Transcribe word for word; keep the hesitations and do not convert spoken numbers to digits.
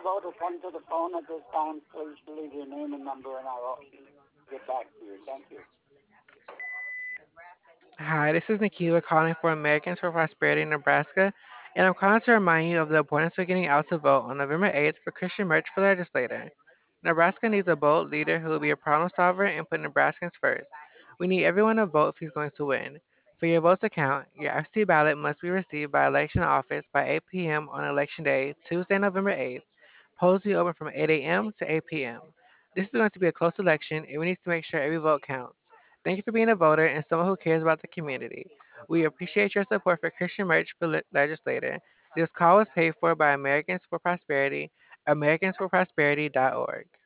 vote or come to the phone at this time, please leave your name and number and I will get back to you. Thank you. Hi, this is Nikila calling for Americans for Prosperity in Nebraska, and I'm calling to remind you of the importance of getting out to vote on November eighth for Christian Merch for legislator. Nebraska needs a bold leader who will be a problem solver and put Nebraskans first. We need everyone to vote if he's going to win. For your votes to count, your absentee ballot must be received by election office by eight p m on election day, Tuesday, November eighth. Polls will be open from eight a m to eight p m. This is going to be a close election, and we need to make sure every vote counts. Thank you for being a voter and someone who cares about the community. We appreciate your support for Christian Merch for le- Legislator. This call was paid for by Americans for Prosperity, americans for prosperity dot org.